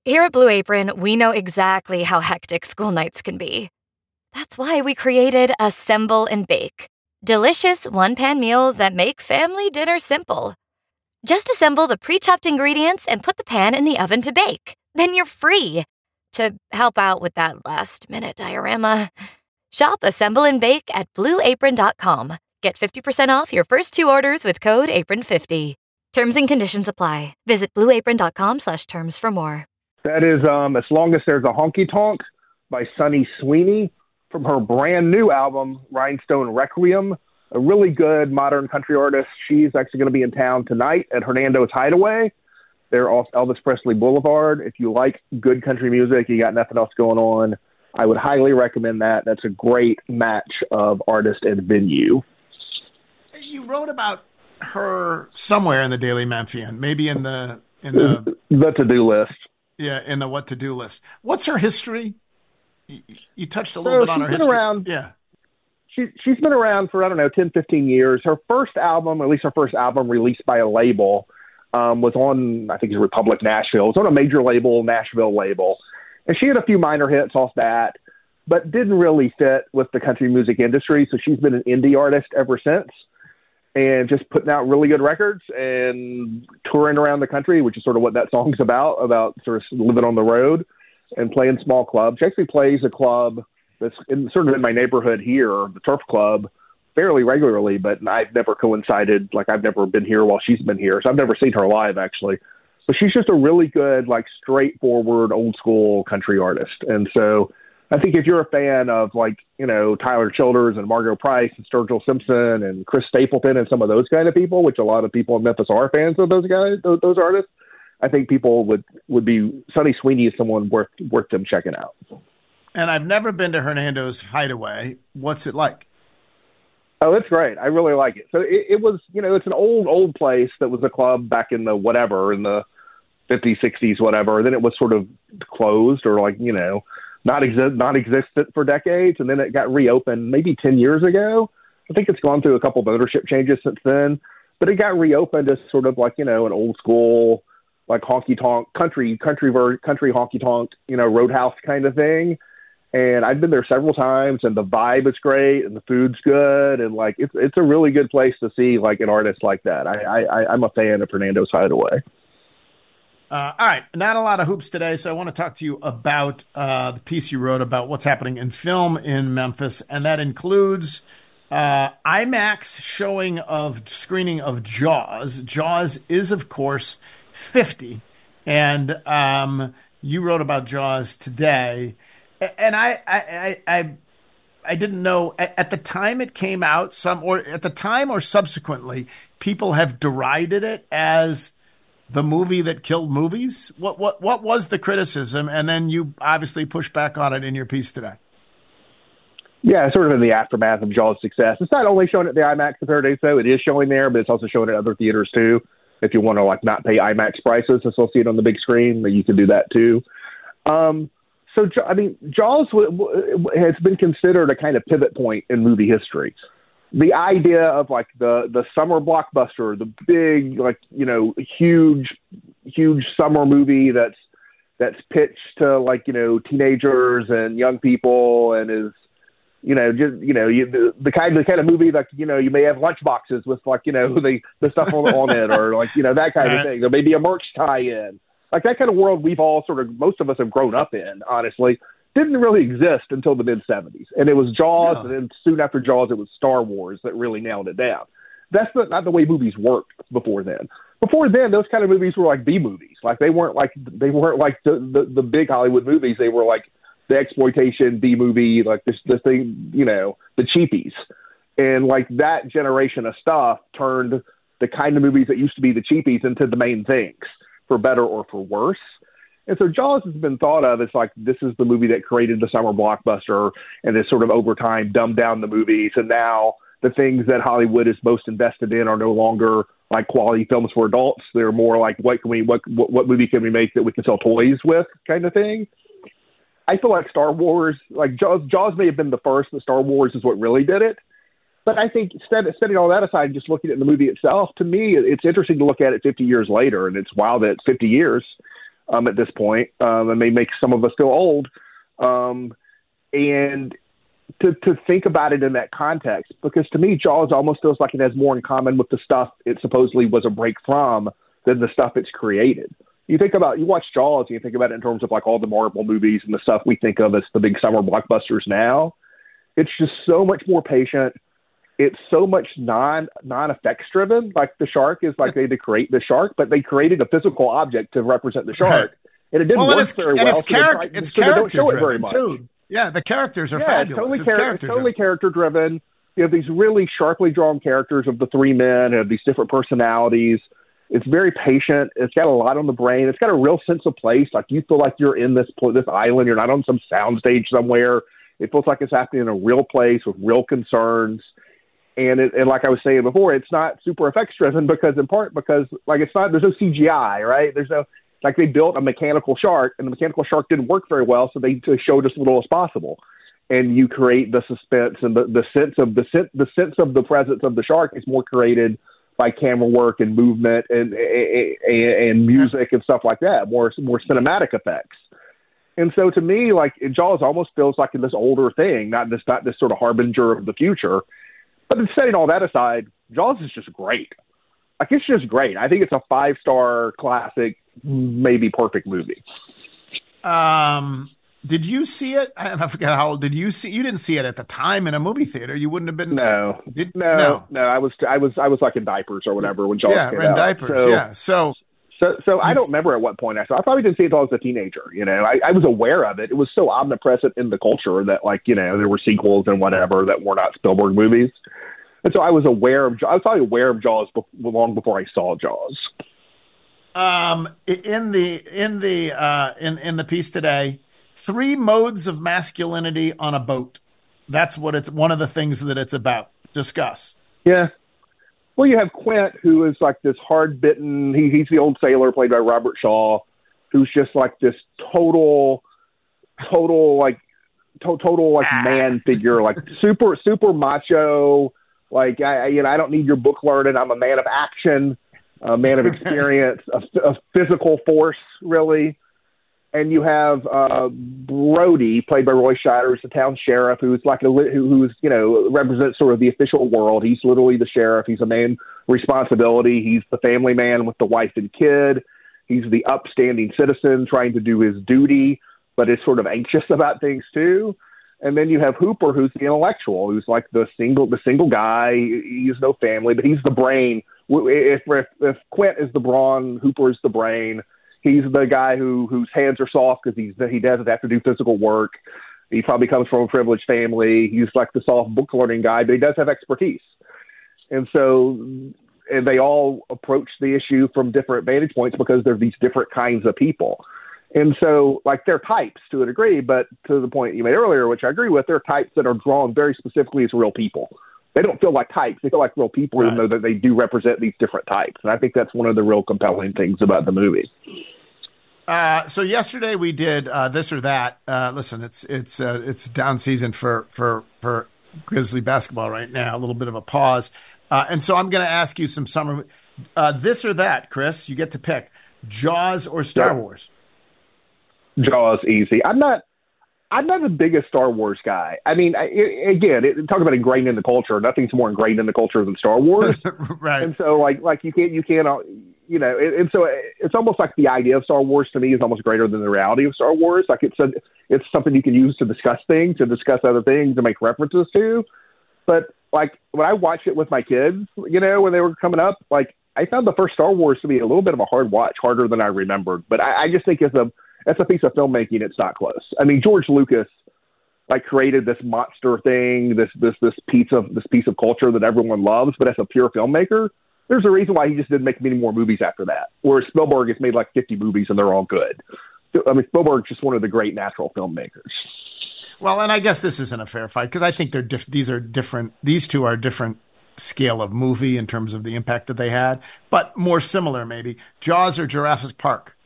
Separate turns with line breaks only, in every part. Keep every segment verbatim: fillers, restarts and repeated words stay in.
Here at Blue Apron, we know exactly how hectic school nights can be. That's why we created Assemble and Bake. Delicious one-pan meals that make family dinner simple. Just assemble the pre-chopped ingredients and put the pan in the oven to bake. Then you're free to help out with that last-minute diorama. Shop Assemble and Bake at blue apron dot com. Get fifty percent off your first two orders with code apron fifty. Terms and conditions apply. Visit blue apron dot com slash terms for more.
That is um, As Long as There's a Honky Tonk by Sunny Sweeney from her brand new album, Rhinestone Requiem, a really good modern country artist. She's actually going to be in town tonight at Hernando's Hideaway. They're off Elvis Presley Boulevard. If you like good country music, you got nothing else going on, I would highly recommend that. That's a great match of artist and venue.
You wrote about her somewhere in the Daily Memphian, maybe in the in the
the to-do list.
Yeah, in the what to do list. What's her history? You, you touched a little
so
bit on her
been
history.
Around,
yeah.
She, she's been around for, I don't know, ten, fifteen years. Her first album, or at least her first album released by a label, um, was on, I think it's Republic Nashville. It was on a major label, Nashville label. And she had a few minor hits off that, but didn't really fit with the country music industry. So she's been an indie artist ever since, and just putting out really good records and touring around the country, which is sort of what that song's about, about sort of living on the road and playing small clubs. She actually plays a club that's in, sort of in my neighborhood here, the Turf Club, fairly regularly, but I've never coincided. Like, I've never been here while she's been here, so I've never seen her live, actually. But she's just a really good, like, straightforward, old-school country artist. And so I think if you're a fan of, like, you know, Tyler Childers and Margo Price and Sturgill Simpson and Chris Stapleton and some of those kind of people, which a lot of people in Memphis are fans of those guys, those, those artists, I think people would, would be – Sunny Sweeney is someone worth worth them checking out.
And I've never been to Hernando's Hideaway. What's it like?
Oh, it's great. I really like it. So it, it was, you know, it's an old, old place that was a club back in the whatever, in the fifties, sixties, whatever. Then it was sort of closed or, like, you know, not exist, non-existent for decades. And then it got reopened maybe ten years ago. I think it's gone through a couple of ownership changes since then. But it got reopened as sort of like, you know, an old school, like honky-tonk, country, country, ver- country honky-tonk, you know, roadhouse kind of thing. And I've been there several times, and the vibe is great, and the food's good, and like it's it's a really good place to see like an artist like that. I, I I'm a fan of Hernando's Hideaway.
Uh, all right, not a lot of hoops today, so I want to talk to you about uh, the piece you wrote about what's happening in film in Memphis, and that includes uh, IMAX showing of screening of Jaws. Jaws is, of course, fifty, and um, you wrote about Jaws today. And I, I, I, I didn't know at, at the time it came out. Some, or at the time or subsequently, people have derided it as the movie that killed movies. What, what, what was the criticism? And then you obviously pushed back on it in your piece today.
Yeah, sort of in the aftermath of Jaws' success. It's not only showing at the IMAX the Paradise, though. It is showing there, but it's also showing at other theaters too. If you want to like not pay IMAX prices to still see it on the big screen, you can do that too. Um, So, I mean, Jaws has been considered a kind of pivot point in movie history. The idea of, like, the, the summer blockbuster, the big, like, you know, huge, huge summer movie that's that's pitched to, like, you know, teenagers and young people and is, you know, just, you know, you, the, the kind of the kind of movie that, you know, you may have lunch boxes with, like, you know, the, the stuff on, on it or, like, you know, that kind of thing. Or maybe a merch tie-in. Like that kind of world we've all sort of, most of us have grown up in, honestly, didn't really exist until the mid-seventies. And it was Jaws, no. and then soon after Jaws, it was Star Wars that really nailed it down. That's not, not the way movies worked before then. Before then, those kind of movies were like B-movies. Like they weren't like they weren't like the, the, the big Hollywood movies. They were like the exploitation B-movie, like this, this thing, you know, the cheapies. And like that generation of stuff turned the kind of movies that used to be the cheapies into the main things, for better or for worse. And so Jaws has been thought of as like, this is the movie that created the summer blockbuster and has sort of over time dumbed down the movies. And now the things that Hollywood is most invested in are no longer like quality films for adults. They're more like, what can we, what, what, what movie can we make that we can sell toys with kind of thing. I feel like Star Wars, like Jaws, Jaws may have been the first, but Star Wars is what really did it. But I think set, setting all that aside and just looking at the movie itself, to me, it's interesting to look at it fifty years later, and it's wild that it's fifty years. um, at this point, um, and may make some of us feel old. Um, and to to think about it in that context, because to me, Jaws almost feels like it has more in common with the stuff it supposedly was a break from than the stuff it's created. You think about, you watch Jaws, and you think about it in terms of like all the Marvel movies and the stuff we think of as the big summer blockbusters now. It's just so much more patient. It's so much non non effects driven. Like the shark is like they had to create the shark, but they created a physical object to represent the shark, right. and it didn't
well,
work
it's,
very
and
well.
It's, so char- try, it's so character driven very much. Too. Yeah, the characters are
yeah,
fabulous.
Totally
it's
char-
character
totally
driven.
character driven. You have these really sharply drawn characters of the three men, and these different personalities. It's very patient. It's got a lot on the brain. It's got a real sense of place. Like you feel like you're in this this island. You're not on some soundstage somewhere. It feels like it's happening in a real place with real concerns. And it, and like I was saying before, it's not super effects driven because in part because like it's not, there's no C G I, right? There's no, like they built a mechanical shark and the mechanical shark didn't work very well. So they showed as little as possible. And you create the suspense and the, the sense of the sense, the sense of the presence of the shark is more created by camera work and movement and, and, and music and stuff like that, more, more cinematic effects. And so to me, like Jaws almost feels like this older thing, not this, not this sort of harbinger of the future. But in setting all that aside, Jaws is just great. Like it's just great. I think it's a five-star classic, maybe perfect movie.
Um, did you see it? I forget how old. Did you see? You didn't see it at the time in a movie theater. You wouldn't have been.
No,
did,
no,
no,
no. I was, I was, I was like in diapers or whatever when Jaws
yeah,
came
in
out.
diapers.
So,
yeah. So,
so, so I don't remember at what point I saw. I probably didn't see it until I was a teenager. You know, I, I was aware of it. It was so omnipresent in the culture that, like, you know, there were sequels and whatever that were not Spielberg movies. And so I was aware of, I was probably aware of Jaws be- long before I saw Jaws.
Um, in the, in the, uh, in, in the piece today, three modes of masculinity on a boat. That's what it's, one of the things that it's about. Discuss.
Yeah. Well, you have Quint, who is like this hard bitten, he, he's the old sailor played by Robert Shaw, who's just like this total, total, like, to- total, like man figure, like super, super macho. Like, I, you know, I don't need your book learning. I'm a man of action, a man of experience, a, a physical force, really. And you have uh, Brody, played by Roy Scheider, who's the town sheriff, who's like a who, who's you know represents sort of the official world. He's literally the sheriff. He's a man responsibility. He's the family man with the wife and kid. He's the upstanding citizen trying to do his duty, but is sort of anxious about things too. And then you have Hooper, who's the intellectual, who's like the single, the single guy. He has no family, but he's the brain. If, if, if Quint is the brawn, Hooper is the brain. He's the guy who whose hands are soft because he's he doesn't have to do physical work. He probably comes from a privileged family. He's like the soft book learning guy, but he does have expertise. And so, and they all approach the issue from different vantage points because they're these different kinds of people. And so, like, they're types to a degree, but to the point you made earlier, which I agree with, they're types that are drawn very specifically as real people. They don't feel like types. They feel like real people, right, even though that they do represent these different types. And I think that's one of the real compelling things about the movie.
Uh, so yesterday we did uh, this or that. Uh, listen, it's it's uh, it's down season for for for Grizzly basketball right now. A little bit of a pause, uh, and so I'm going to ask you some summer uh, this or that, Chris. You get to pick Jaws or Star
Yep.
Wars.
Jaws, easy. I'm not. I'm not the biggest Star Wars guy. I mean, I, it, again, it, talk about ingrained in the culture. Nothing's more ingrained in the culture than Star Wars,
right?
And so, like, like you can't, you can't, uh, you know, and, and so it's almost like the idea of Star Wars to me is almost greater than the reality of Star Wars. Like it's a, it's something you can use to discuss things, to discuss other things, to make references to. But like when I watched it with my kids, you know, when they were coming up, like I found the first Star Wars to be a little bit of a hard watch, harder than I remembered. But I, I just think it's a That's a piece of filmmaking. It's not close. I mean, George Lucas, like, created this monster thing, this this this piece of this piece of culture that everyone loves. But as a pure filmmaker, there's a reason why he just didn't make many more movies after that. Whereas Spielberg has made like fifty movies and they're all good. I mean, Spielberg's just one of the great natural filmmakers.
Well, and I guess this isn't a fair fight because I think they're diff- these are different. These two are different scale of movie in terms of the impact that they had, but more similar maybe. Jaws or Jurassic Park?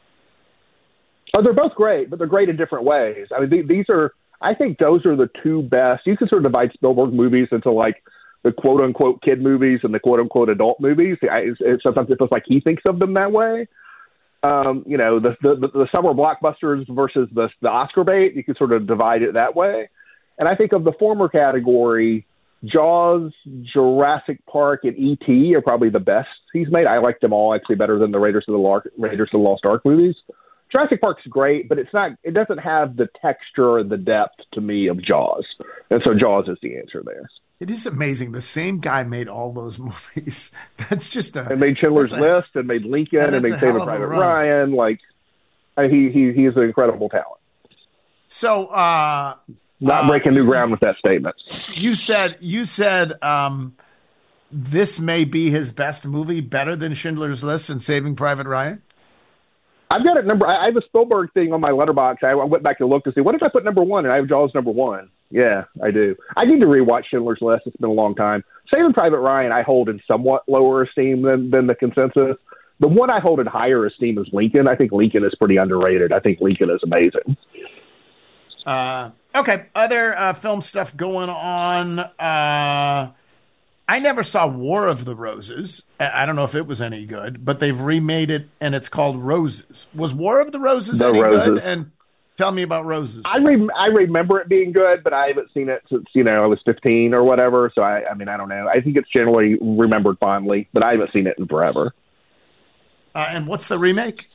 Oh, they're both great, but they're great in different ways. I mean, th- these are, I think those are the two best. You can sort of divide Spielberg movies into like the quote unquote kid movies and the quote unquote adult movies. I, it's, it's, sometimes it feels like he thinks of them that way. um, you know, the, the the summer blockbusters versus the the Oscar bait. You could sort of divide it that way. And I think of the former category, Jaws, Jurassic Park, and E T are probably the best he's made. I like them all actually better than the Raiders of the Lark, Raiders of the Lost Ark movies. Jurassic Park's great, but it's not. It doesn't have the texture and the depth to me of Jaws, and so Jaws is the answer there.
It is amazing. The same guy made all those movies. That's just a.
And made Schindler's
a,
List, and made Lincoln, and made Saving Private Ryan. Like, I, he he he's an incredible talent.
So, uh,
not
uh,
breaking new ground with that statement.
You said you said um, this may be his best movie, better than Schindler's List and Saving Private Ryan.
I've got it number. I have a Spielberg thing on my letterbox. I went back and looked to see what if I put number one, and I have Jaws number one. Yeah, I do. I need to rewatch Schindler's List. It's been a long time. Saving Private Ryan, I hold in somewhat lower esteem than than the consensus. The one I hold in higher esteem is Lincoln. I think Lincoln is pretty underrated. I think Lincoln is amazing.
Uh, okay, other uh, film stuff going on. Uh, I never saw War of the Roses. I don't know if it was any good, but they've remade it, and it's called Roses. Was War of the Roses
the
any
Roses.
good? And tell me about Roses.
I re- I remember it being good, but I haven't seen it since, you know, I was fifteen or whatever. So, I, I mean, I don't know. I think it's generally remembered fondly, but I haven't seen it in forever.
Uh, and what's the remake?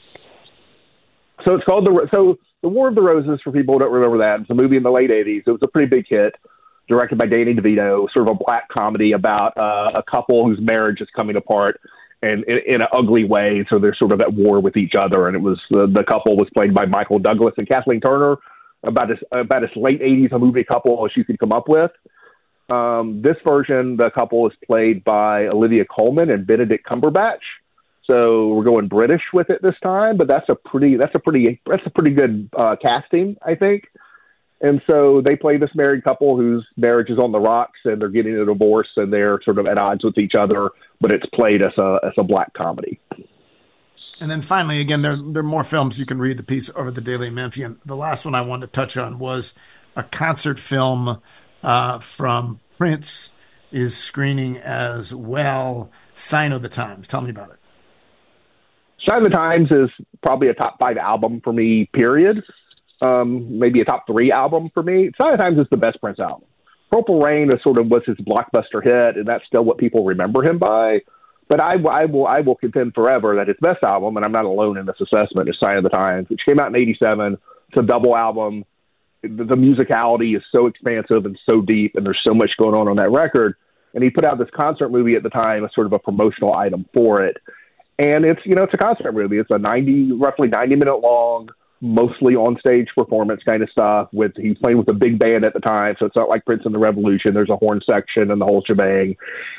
So it's called the so the War of the Roses. For people who don't remember that, it's a movie in the late eighties. It was a pretty big hit, directed by Danny DeVito. Sort of a black comedy about uh, a couple whose marriage is coming apart, and in, in an ugly way. So they're sort of at war with each other. And it was the, the couple was played by Michael Douglas and Kathleen Turner. About as about as late eighties a movie couple as you could come up with. Um, this version, the couple is played by Olivia Colman and Benedict Cumberbatch. So we're going British with it this time, but that's a pretty that's a pretty that's a pretty good uh, casting, I think. And so they play this married couple whose marriage is on the rocks, and they're getting a divorce, and they're sort of at odds with each other. But it's played as a as a black comedy.
And then finally, again, there there are more films. You can read the piece over the Daily Memphian. The last one I wanted to touch on was a concert film uh, from Prince is screening as well. Sign of the Times. Tell me about it.
Sign of the Times is probably a top five album for me, period. Um, maybe a top three album for me. Sign of the Times is the best Prince album. Purple Rain is sort of was his blockbuster hit, and that's still what people remember him by. But I, I will I will contend forever that his best album, and I'm not alone in this assessment, is Sign of the Times, which came out in eighty-seven. It's a double album. The, the musicality is so expansive and so deep, and there's so much going on on that record. And he put out this concert movie at the time as sort of a promotional item for it. And it's, you know, it's a concert movie. It's a ninety, roughly ninety minute long, mostly on stage performance kind of stuff. With he's playing with a big band at the time, so it's not like Prince and the Revolution. There's a horn section and the whole shebang,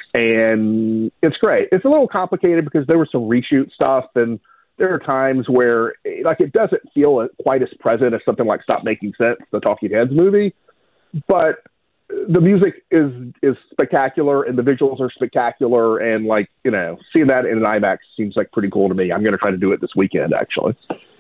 and it's great. It's a little complicated because there was some reshoot stuff, and there are times where like it doesn't feel quite as present as something like Stop Making Sense, the Talking Heads movie, but the music is is spectacular and the visuals are spectacular, and like, you know, seeing that in an IMAX seems like pretty cool to me. I'm going to try to do it this weekend, actually.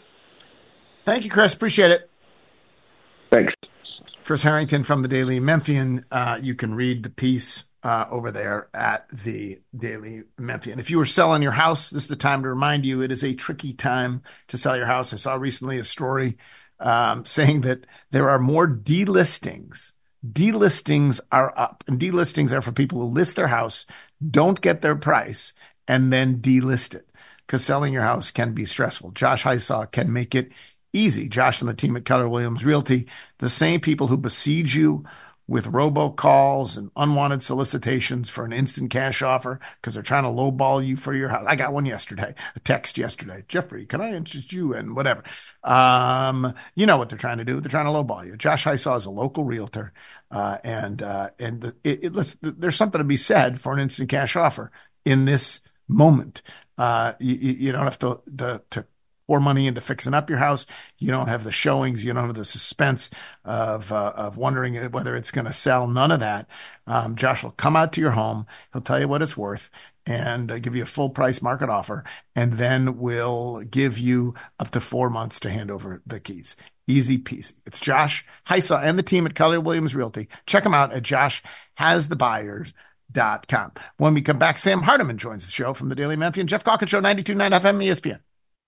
Thank you, Chris. Appreciate it.
Thanks.
Chris Harrington from the Daily Memphian. Uh, you can read the piece uh, over there at the Daily Memphian. If you were selling your house, this is the time to remind you it is a tricky time to sell your house. I saw recently a story um, saying that there are more delistings. Delistings are up, and delistings are for people who list their house, don't get their price, and then delist it, because selling your house can be stressful. Josh Hysaw can make it easy. Josh and the team at Keller Williams Realty, the same people who besiege you with robocalls and unwanted solicitations for an instant cash offer because they're trying to lowball you for your house. I got one yesterday, a text yesterday. Jeffrey, can I interest you in whatever? Um, you know what they're trying to do. They're trying to lowball you. Josh Hysaw is a local realtor. Uh, and, uh, and the, it, it, let's, there's something to be said for an instant cash offer in this moment. Uh, you, you don't have to, to, to pour money into fixing up your house. You don't have the showings. You don't have the suspense of uh, of wondering whether it's going to sell. None of that. Um, Josh will come out to your home. He'll tell you what it's worth and uh, give you a full price market offer, and then will give you up to four months to hand over the keys. Easy peasy. It's Josh Hysaw and the team at Keller Williams Realty. Check them out at josh has the buyers dot com. When we come back, Sam Hardiman joins the show from the Daily Memphian. Jeff Calkins Show, ninety-two point nine F M E S P N.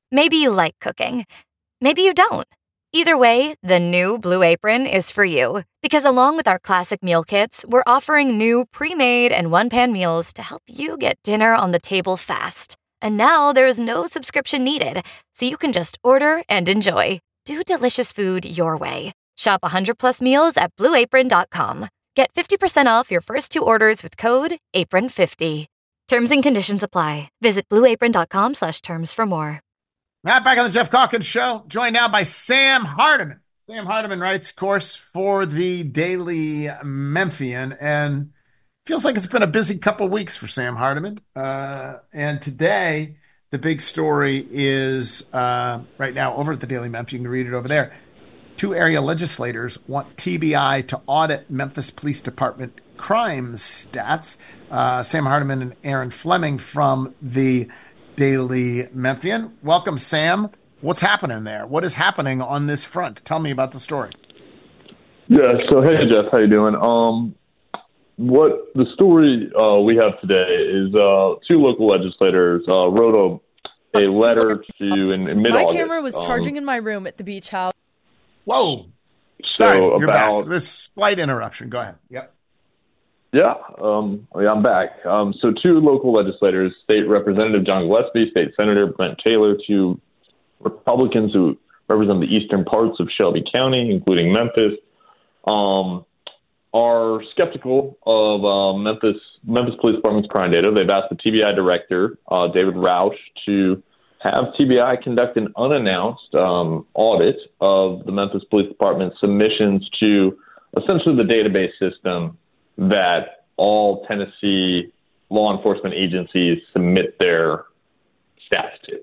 Maybe you like cooking. Maybe you don't. Either way, the new Blue Apron is for you. Because along with our classic meal kits, we're offering new pre-made and one-pan meals to help you get dinner on the table fast. And now there's no subscription needed, so you can just order and enjoy. Do delicious food your way. Shop one hundred plus meals at blue apron dot com. Get fifty percent off your first two orders with code apron fifty. Terms and conditions apply. Visit blue apron dot com slash terms for more.
Matt, back on the Jeff Calkins Show, joined now by Sam Hardiman. Sam Hardiman writes, of course, for the Daily Memphian, and feels like it's been a busy couple weeks for Sam Hardiman. Uh, and today, the big story is uh, right now over at the Daily Memphian. You can read it over there. Two area legislators want T B I to audit Memphis Police Department crime stats. Uh, Sam Hardiman and Aaron Fleming from the Daily Memphian. Welcome, Sam. What's happening there? What is happening on this front? Tell me about the story.
Yeah, so hey, Jeff, how you doing? Um, what the story uh, we have today is uh, two local legislators uh, wrote a, a letter to in, in mid-August.
My camera was charging
um,
in my room at the beach house.
Whoa.
So
Sorry, you're
about,
back. This slight interruption. Go ahead. Yep.
Yeah, um, yeah, I'm back. Um, so two local legislators, State Representative John Gillespie, State Senator Brent Taylor, two Republicans who represent the eastern parts of Shelby County, including Memphis, um, are skeptical of uh, Memphis Memphis Police Department's crime data. They've asked the T B I director, uh, David Roush, to have T B I conduct an unannounced um, audit of the Memphis Police Department's submissions to essentially the database system that all Tennessee law enforcement agencies submit their stats to.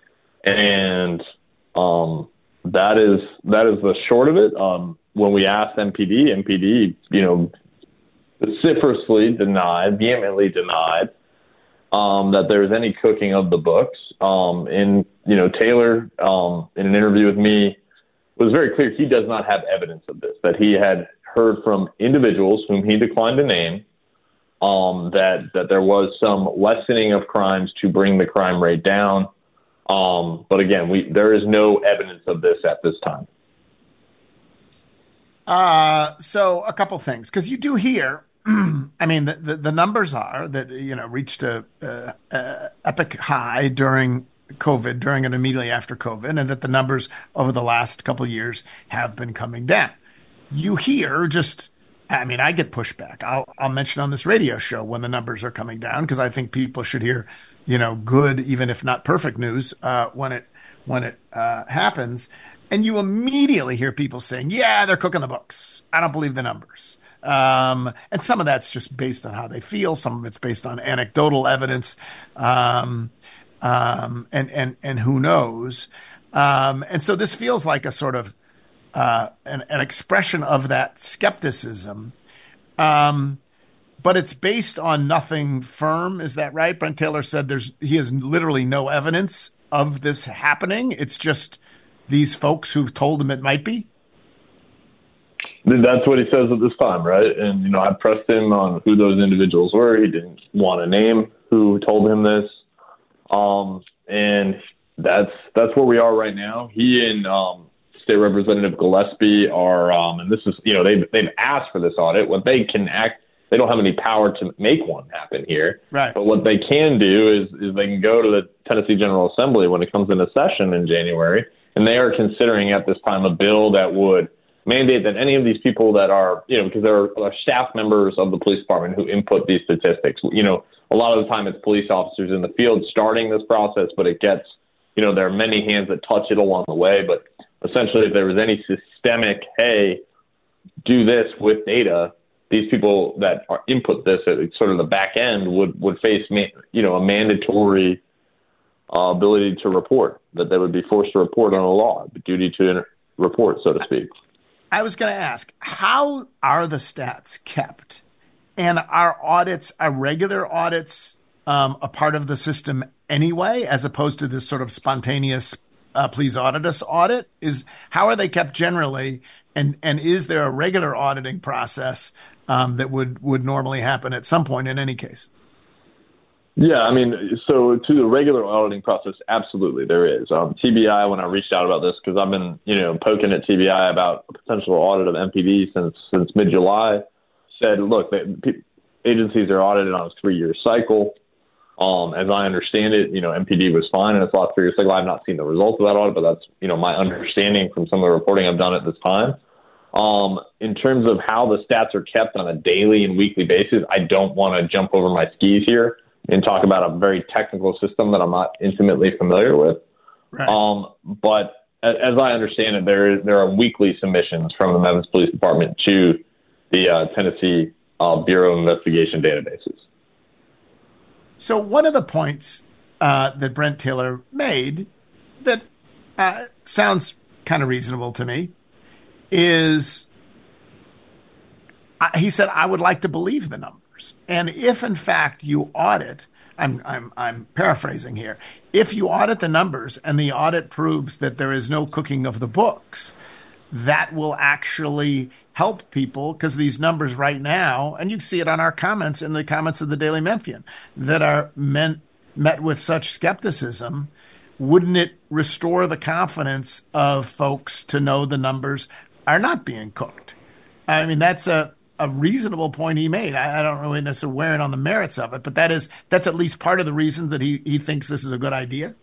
And um, that is that is the short of it. Um, when we asked M P D, M P D, you know, vociferously denied, vehemently denied um, that there was any cooking of the books. Um, and, you know, Taylor, um, in an interview with me, was very clear he does not have evidence of this, that he had heard from individuals whom he declined to name, um, that, that there was some lessening of crimes to bring the crime rate down. Um, but again, we there is no evidence of this at this time.
Uh, so a couple things, because you do hear, I mean, the, the, the numbers are that, you know, reached a, a, a epic high during COVID, during and immediately after COVID, and that the numbers over the last couple of years have been coming down. You hear just, I mean, I get pushback. I'll, I'll mention on this radio show when the numbers are coming down, because I think people should hear, you know, good, even if not perfect news, uh, when it, when it, uh, happens. And you immediately hear people saying, yeah, they're cooking the books. I don't believe the numbers. Um, and some of that's just based on how they feel. Some of it's based on anecdotal evidence. Um, um, and, and, and who knows? Um, and so this feels like a sort of, uh, an, an expression of that skepticism. Um, but it's based on nothing firm. Is that right? Brent Taylor said there's, he has literally no evidence of this happening. It's just these folks who've told him it might be.
That's what he says at this time, right? And, you know, I pressed him on who those individuals were. He didn't want to name who told him this. Um, and that's that's where we are right now. He and um, State Representative Gillespie are, um, and this is, you know, they've, they've asked for this audit. What they can act, they don't have any power to make one happen here.
Right.
But what they can do is, is they can go to the Tennessee General Assembly when it comes into session in January, and they are considering at this time a bill that would mandate that any of these people that are, you know, because there are staff members of the police department who input these statistics. You know, a lot of the time it's police officers in the field starting this process, but it gets, you know, there are many hands that touch it along the way. But essentially, if there was any systemic, hey, do this with data, these people that are input this at sort of the back end would, would face, you know, a mandatory uh, ability to report, that they would be forced to report on a law, the duty to report, so to speak.
I was going to ask, how are the stats kept? And are audits, are regular audits um, a part of the system anyway, as opposed to this sort of spontaneous, uh, please audit us audit? Is how are they kept generally? And and is there a regular auditing process um, that would, would normally happen at some point in any case?
Yeah, I mean, so to the regular auditing process, absolutely there is. Um, T B I, when I reached out about this, because I've been, you know, poking at T B I about a potential audit of M P D since since mid-July, said, look, they, pe- agencies are audited on a three-year cycle. Um, as I understand it, you know, M P D was fine in its last three-year cycle. I've not seen the results of that audit, but that's, you know, my understanding from some of the reporting I've done at this time. Um, in terms of how the stats are kept on a daily and weekly basis, I don't want to jump over my skis here and talk about a very technical system that I'm not intimately familiar with.
Right.
Um, but as, as I understand it, there is, there are weekly submissions from the Memphis Police Department to the uh, Tennessee uh, Bureau of Investigation databases.
So one of the points uh, that Brent Taylor made that uh, sounds kind of reasonable to me is uh, he said, I would like to believe the numbers. And if, in fact, you audit, I'm, I'm, I'm paraphrasing here, if you audit the numbers and the audit proves that there is no cooking of the books, that will actually help people, because these numbers right now, and you can see it on our comments in the comments of the Daily Memphian, that are meant, met with such skepticism, wouldn't it restore the confidence of folks to know the numbers are not being cooked? I mean, that's a, a reasonable point he made. I, I don't really necessarily wear it on the merits of it, but that is that's at least part of the reason that he, he thinks this is a good idea.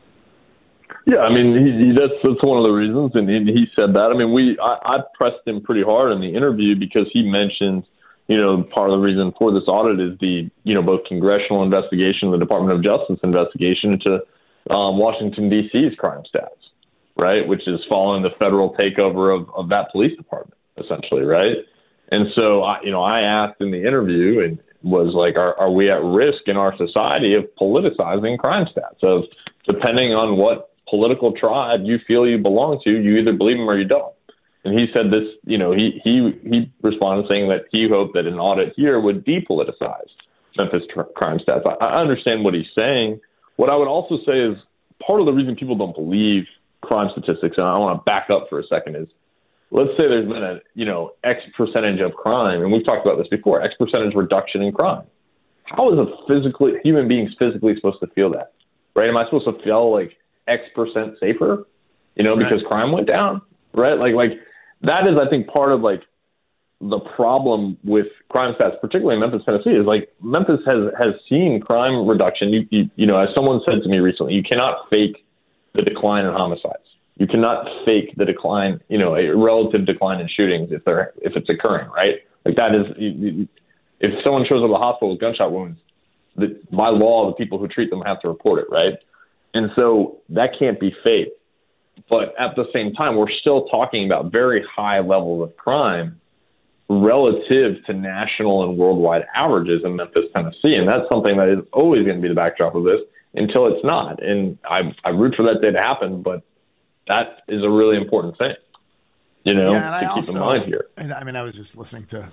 Yeah, I mean, he, he, that's that's one of the reasons, and he, he said that. I mean, we I, I pressed him pretty hard in the interview because he mentioned, you know, part of the reason for this audit is the, you know, both congressional investigation, the Department of Justice investigation into um, Washington, D C's crime stats, right, which is following the federal takeover of, of that police department, essentially, right? And so, I, you know, I asked in the interview and was like, are, are we at risk in our society of politicizing crime stats, of depending on what political tribe you feel you belong to, you either believe them or you don't. And he said this, you know, he he he responded saying that he hoped that an audit here would depoliticize Memphis tr- crime stats. I, I understand what he's saying. What I would also say is part of the reason people don't believe crime statistics, and I want to back up for a second, is let's say there's been a, you know, X percentage of crime, and we've talked about this before, X percentage reduction in crime. How is a physically human being physically supposed to feel that, right? Am I supposed to feel like X percent safer, you know, because right. crime went down, right? Like, like that is, I think, part of like the problem with crime stats, particularly in Memphis, Tennessee, is like Memphis has, has seen crime reduction. You, you, you know, as someone said to me recently, you cannot fake the decline in homicides. You cannot fake the decline, you know, a relative decline in shootings if they're, if it's occurring, right? Like that is, you, you, if someone shows up at the hospital with gunshot wounds, the, by law, the people who treat them have to report it, right? And so that can't be faked. But at the same time, we're still talking about very high levels of crime relative to national and worldwide averages in Memphis, Tennessee. And that's something that is always going to be the backdrop of this until it's not. And I, I root for that day to happen, but that is a really important thing, you know,
yeah, and
to
I
keep
also,
in mind here.
I mean, I was just listening to,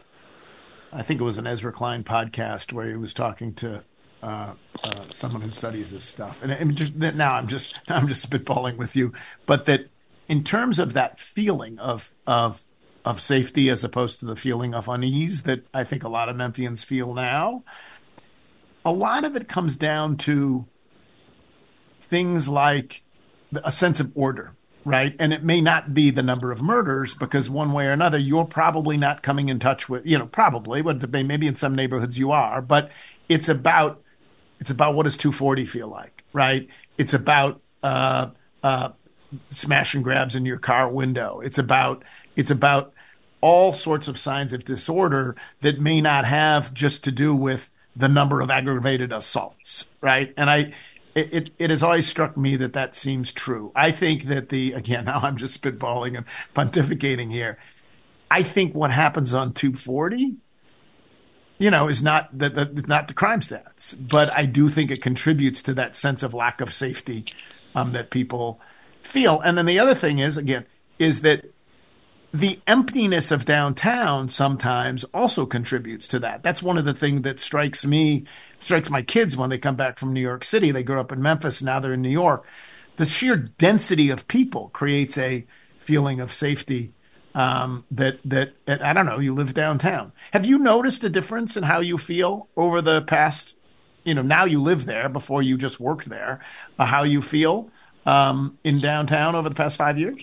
I think it was an Ezra Klein podcast where he was talking to uh, uh, someone who studies this stuff. And, and just, now I'm just, I'm just spitballing with you, but that in terms of that feeling of, of, of safety as opposed to the feeling of unease that I think a lot of Memphians feel now, a lot of it comes down to things like a sense of order, right? And it may not be the number of murders because one way or another, you're probably not coming in touch with, you know, probably, but maybe in some neighborhoods you are, but it's about, it's about what does two forty feel like, right? It's about uh, uh, smash and grabs in your car window. It's about, it's about all sorts of signs of disorder that may not have just to do with the number of aggravated assaults, right? And I, It, it it has always struck me that that seems true. I think that the, again, now I'm just spitballing and pontificating here. I think what happens on two forty, you know, is not the, the not the crime stats, but I do think it contributes to that sense of lack of safety um, that people feel. And then the other thing is, again, is that the emptiness of downtown sometimes also contributes to that. That's one of the things that strikes me, strikes my kids when they come back from New York City. They grew up in Memphis, now they're in New York. The sheer density of people creates a feeling of safety um, that, that, that, I don't know, you live downtown. Have you noticed a difference in how you feel over the past, you know, now you live there before you just worked there, uh, how you feel um, in downtown over the past five years?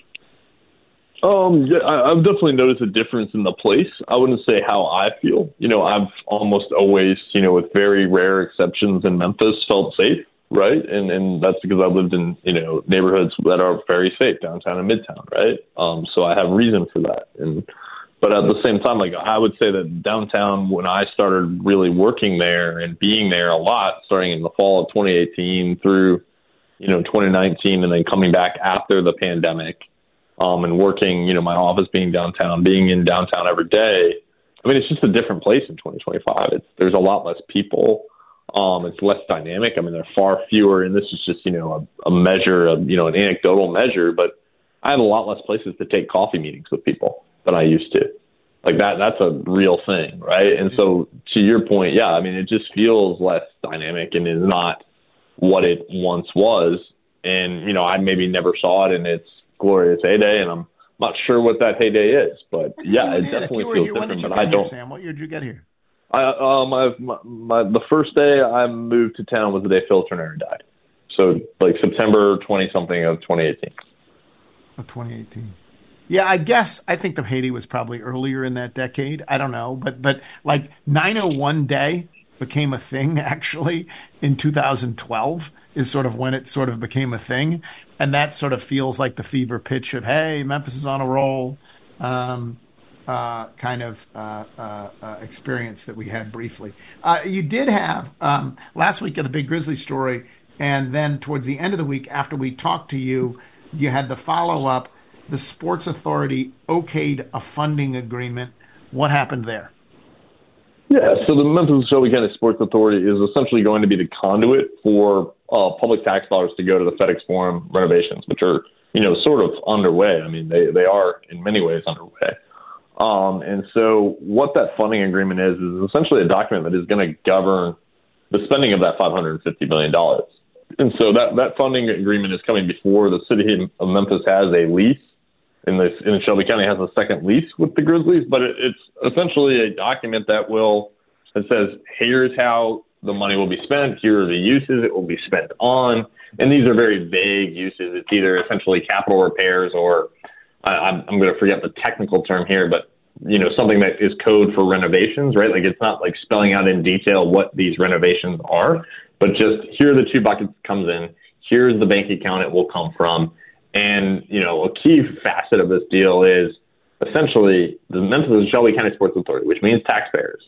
Um, yeah, I, I've definitely noticed a difference in the place. I wouldn't say how I feel. You know, I've almost always, you know, with very rare exceptions in Memphis, felt safe, right? And and that's because I've lived in, you know, neighborhoods that are very safe, downtown and midtown, right? Um, so I have reason for that. And but at the same time, like I would say that downtown, when I started really working there and being there a lot, starting in the fall of twenty eighteen through, you know, twenty nineteen, and then coming back after the pandemic. Um, and working, you know, my office being downtown, being in downtown every day. I mean, it's just a different place in twenty twenty-five. It's, there's a lot less people. Um, it's less dynamic. I mean, there are far fewer, and this is just, you know, a, a measure, of, you know, an anecdotal measure, but I have a lot less places to take coffee meetings with people than I used to. Like that, that's a real thing, right? And so to your point, yeah, I mean, it just feels less dynamic and is not what it once was. And, you know, I maybe never saw it in its glorious heyday, and I'm not sure what that heyday is, but yeah, it definitely feels
here, when
different.
did you
But
get
I
here,
don't.
Sam? What year did you get here?
I um, I've, my, my the first day I moved to town was the day Phil Turner died, so like September twenty something of twenty eighteen.
Of twenty eighteen. Yeah, I guess I think the heyday was probably earlier in that decade. I don't know, but but like nine oh one day became a thing actually in two thousand twelve. Is sort of when it sort of became a thing. And that sort of feels like the fever pitch of, hey, Memphis is on a roll, um, uh, kind of uh, uh, uh, experience that we had briefly. Uh, you did have um, last week of the big Grizzly story, and then towards the end of the week after we talked to you, you had the follow-up. The Sports Authority okayed a funding agreement. What happened there?
Yeah, so the Memphis Shelby County Sports Authority is essentially going to be the conduit for uh, public tax dollars to go to the FedEx Forum renovations, which are, you know, sort of underway. I mean, they, they are in many ways underway. Um, and so what that funding agreement is, is essentially a document that is going to govern the spending of that five hundred fifty million dollars. And so that, that funding agreement is coming before the city of Memphis has a lease. In this, in Shelby County has a second lease with the Grizzlies, but it, it's essentially a document that will that says, here's how the money will be spent, here are the uses it will be spent on, and these are very vague uses. It's either essentially capital repairs or I, I'm, I'm going to forget the technical term here, but you know, something that is code for renovations, right? Like it's not like spelling out in detail what these renovations are, but just here are the two buckets it comes in, here's the bank account it will come from. And, you know, a key facet of this deal is essentially the Memphis and Shelby County Sports Authority, which means taxpayers,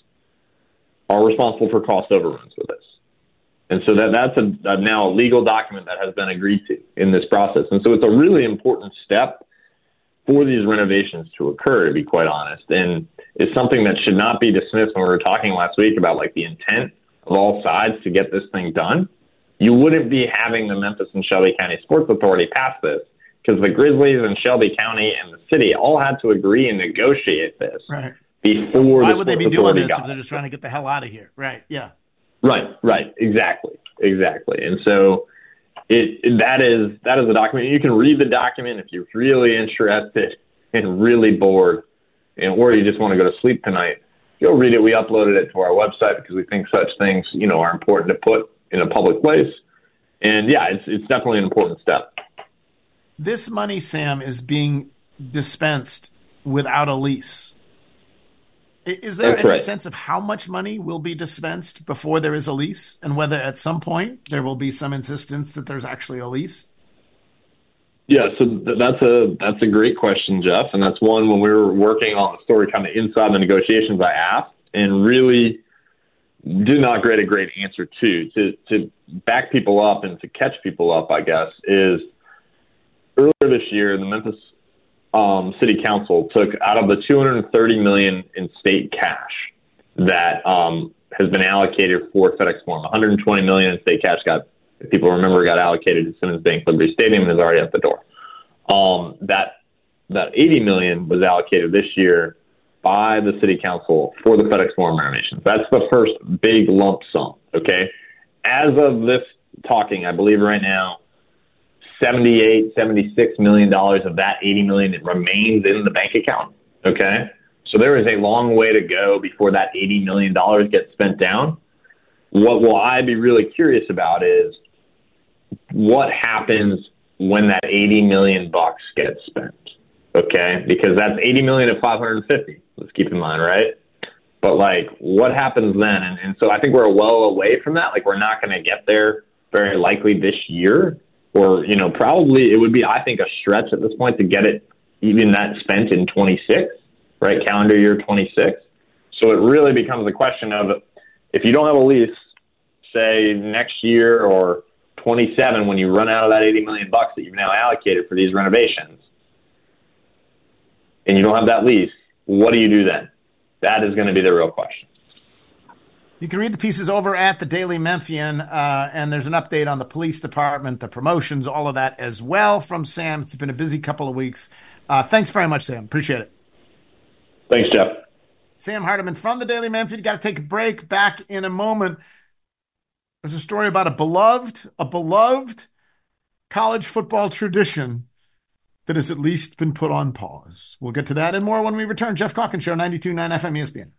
are responsible for cost overruns with this. And so that that's a, a now a legal document that has been agreed to in this process. And so it's a really important step for these renovations to occur, to be quite honest. And it's something that should not be dismissed when we were talking last week about like the intent of all sides to get this thing done. You wouldn't be having the Memphis and Shelby County Sports Authority pass this because the Grizzlies and Shelby County and the city all had to agree and negotiate this
right.
before
Why
the
would they be doing
authority
this
got
if they're just trying to get the hell out of here? Right, yeah.
Right, right, exactly, exactly. And so it, it that is that is a document. You can read the document if you're really interested and really bored, and or you just want to go to sleep tonight. Go read it. We uploaded it to our website because we think such things, you know, are important to put in a public place. And yeah, it's it's definitely an important step.
This money, Sam, is being dispensed without a lease. Is there
That's
any
right.
sense of how much money will be dispensed before there is a lease, and whether at some point there will be some insistence that there's actually a lease?
Yeah, so th- that's a that's a great question, Jeff, and that's one when we were working on the story kind of inside the negotiations I asked and really did not get a great answer to. To to back people up and to catch people up, I guess, is earlier this year the Memphis um, City Council took out of the two hundred thirty million dollars in state cash that um, has been allocated for FedEx Forum. one hundred twenty million dollars in state cash got, if people remember, got allocated to Simmons Bank Liberty Stadium and is already at the door. Um, that that eighty million dollars was allocated this year by the city council for the FedEx Forum renovations. That's the first big lump sum, okay? As of this talking, I believe right now, seventy-eight, seventy-six million dollars of that eighty million dollars remains in the bank account, okay? So there is a long way to go before that eighty million dollars gets spent down. what will I be really curious about is what happens when that eighty million bucks gets spent. Okay, because that's eighty million of five hundred fifty. Let's keep in mind, right? But like, what happens then? And, and so I think we're well away from that. Like, we're not going to get there very likely this year, or you know, probably it would be, I think, a stretch at this point to get it even that spent in twenty-six, right? Calendar year twenty-six. So it really becomes a question of if you don't have a lease, say next year or twenty-seven, when you run out of that eighty million bucks that you've now allocated for these renovations, and you don't have that lease, what do you do then? That is going to be the real question.
You can read the pieces over at the Daily Memphian, uh, and there's an update on the police department, the promotions, all of that as well from Sam. It's been a busy couple of weeks. Uh, thanks very much, Sam. Appreciate it.
Thanks, Jeff.
Sam Hardiman from the Daily Memphian. Got to take a break. Back in a moment. There's a story about a beloved, a beloved college football tradition that has at least been put on pause. We'll get to that and more when we return. Jeff Calkins Show, ninety-two point nine F M E S P N.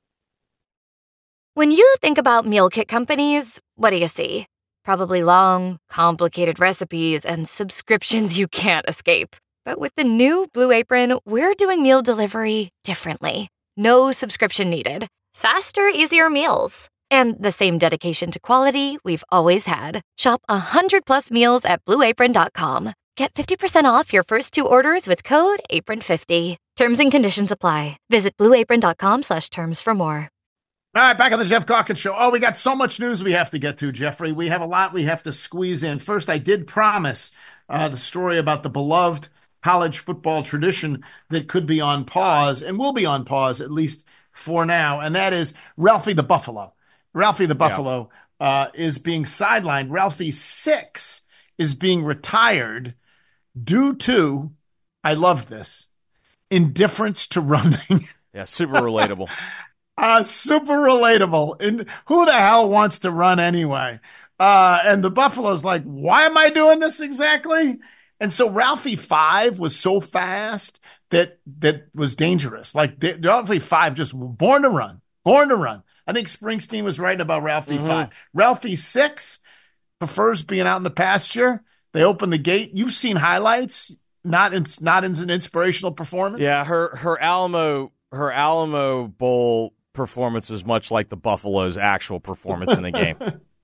When you think about meal kit companies, what do you see? Probably long, complicated recipes and subscriptions you can't escape. But with the new Blue Apron, we're doing meal delivery differently. No subscription needed. Faster, easier meals. And the same dedication to quality we've always had. Shop one hundred plus meals at blue apron dot com. Get fifty percent off your first two orders with code apron fifty. Terms and conditions apply. Visit blue apron dot com slash terms for more.
All right, back on the Jeff Calkins Show. Oh, we got so much news we have to get to, Jeffrey. We have a lot we have to squeeze in. First, I did promise uh, the story about the beloved college football tradition that could be on pause and will be on pause, at least for now, and that is Ralphie the Buffalo. Ralphie the Buffalo yeah. uh, is being sidelined. Ralphie six is being retired due to, I loved this, indifference to running.
Yeah, super relatable.
uh, super relatable. And who the hell wants to run anyway? Uh, and the Buffalo's like, why am I doing this exactly? And so Ralphie five was so fast that that was dangerous. Like Ralphie five just born to run, born to run. I think Springsteen was writing about Ralphie mm-hmm. five. Ralphie six prefers being out in the pasture. They open the gate. You've seen highlights, not in, not in an inspirational performance.
Yeah, her her Alamo her Alamo Bowl performance was much like the Buffalo's actual performance in the game.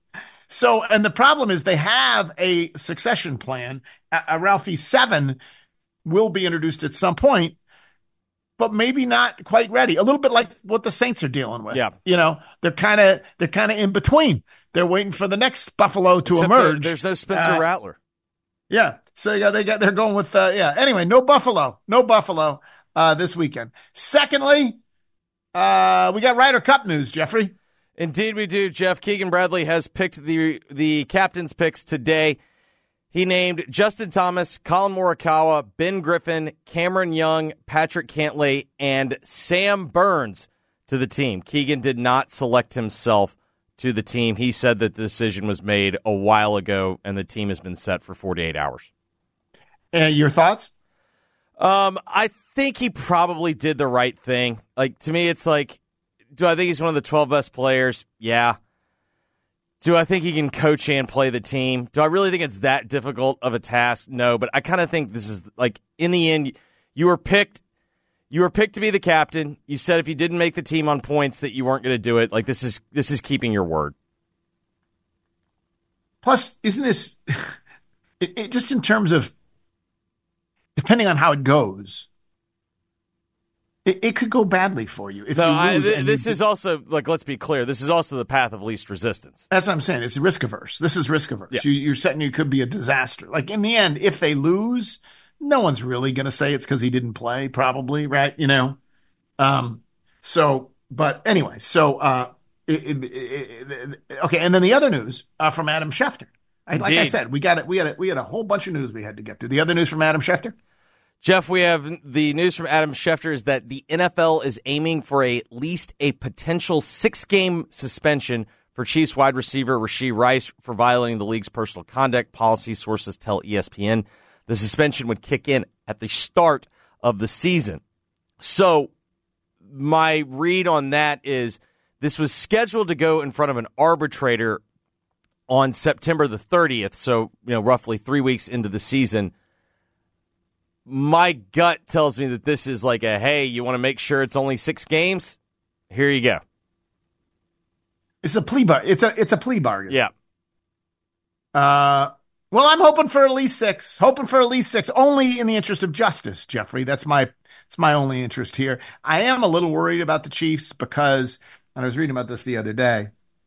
So, and the problem is they have a succession plan. A, a Ralphie seven will be introduced at some point, but maybe not quite ready. A little bit like what the Saints are dealing with.
Yeah,
you know, they're kind of they're kind of in between. They're waiting for the next Buffalo to
Except
emerge.
There's no Spencer uh, Rattler.
Yeah, so yeah, they got they're going with uh, yeah. Anyway, no Buffalo, no Buffalo uh, this weekend. Secondly, uh, we got Ryder Cup news, Jeffrey.
Indeed, we do. Jeff Keegan Bradley has picked the the captain's picks today. He named Justin Thomas, Colin Morikawa, Ben Griffin, Cameron Young, Patrick Cantlay, and Sam Burns to the team. Keegan did not select himself to the team. He said that the decision was made a while ago, and the team has been set for forty-eight hours.
And your thoughts?
Um, I think he probably did the right thing. Like, to me, it's like, do I think he's one of the twelve best players? Yeah. Do I think he can coach and play the team? Do I really think it's that difficult of a task? No, but I kind of think this is, like, in the end, you were picked You were picked to be the captain. You said if you didn't make the team on points that you weren't going to do it. Like, this is this is keeping your word.
Plus, isn't this it, it, just in terms of depending on how it goes, it, it could go badly for you if
no,
you lose.
I, th- this
you,
is also, like, let's be clear. This is also the path of least resistance.
That's what I'm saying. It's risk averse. This is risk averse.
Yeah.
You, you're setting you could be a disaster. Like, in the end, if they lose, no one's really going to say it's because he didn't play, probably, right? You know? Um, so, but anyway, so, uh, it, it, it, it, okay. And then the other news uh, from Adam Schefter. I, like I said, we got it. We had it. We had a whole bunch of news we had to get to. The other news from Adam Schefter.
Jeff, we have the news from Adam Schefter is that the N F L is aiming for a, at least a potential six-game suspension for Chiefs wide receiver Rashee Rice for violating the league's personal conduct policy, sources tell E S P N. The suspension would kick in at the start of the season. So my read on that is This was scheduled to go in front of an arbitrator on September the thirtieth, so you know, roughly three weeks into the season. My gut tells me that this is like a, hey, you want to make sure it's only six games? Here you go.
It's a plea bar. It's a it's a plea bargain.
Yeah.
Uh, well, I'm hoping for at least six. Hoping for at least six, only in the interest of justice, Jeffrey. That's my it's my only interest here. I am a little worried about the Chiefs because, and I was reading about this the other day.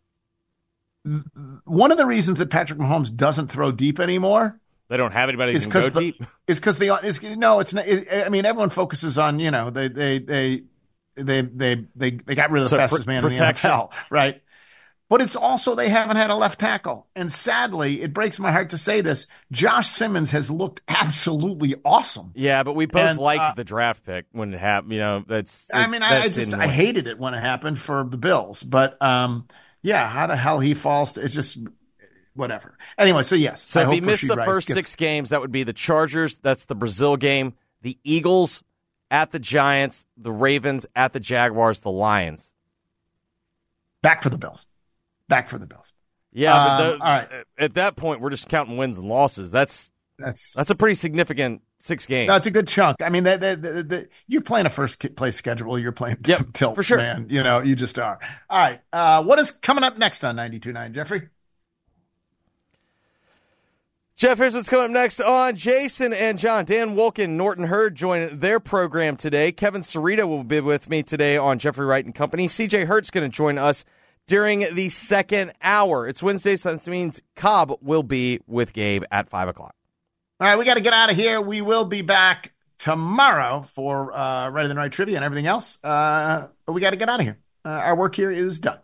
One of the reasons that Patrick Mahomes doesn't throw deep anymore,
they don't have anybody who can go
the,
deep.
Is because they is no, it's not. It, I mean, everyone focuses on you know they they they they they they, they got rid of the
so
fastest
pr-
man
protection.
in the N F L, right? But it's also they haven't had a left tackle. And sadly, it breaks my heart to say this, Josh Simmons has looked absolutely awesome.
Yeah, but we both
and,
liked
uh,
the draft pick when it happened. You know, that's.
I mean, I, I just I hated it when it happened for the Bills. But um, yeah, how the hell he falls? To, it's just whatever. Anyway, so yes.
So
I
if
hope
he missed
Rashee
the
Rice
first
gets,
six games, that would be the Chargers. That's the Brazil game. The Eagles at the Giants. The Ravens at the Jaguars. The Lions.
Back for the Bills. Back for the Bills.
Yeah,
um,
but the,
all right.
At that point, we're just counting wins and losses. That's
that's
that's a pretty significant six games.
That's a good chunk. I mean, that, that, that, that, you're playing a first place schedule. You're playing
yep,
some tilts,
for sure.
man. You know, you just are. All right. Uh, what is coming up next on ninety-two point nine, Jeffrey?
Jeff, here's what's coming up next on Jason and John. Dan Wolken, Norton Hurd join their program today. Kevin Cerrito will be with me today on Jeffrey Wright and Company. C J Hurt's going to join us during the second hour. It's Wednesday, so that means Cobb will be with Gabe at five o'clock.
All right, we got to get out of here. We will be back tomorrow for uh, Right of the Night Trivia and everything else. Uh, but we got to get out of here. Uh, our work here is done.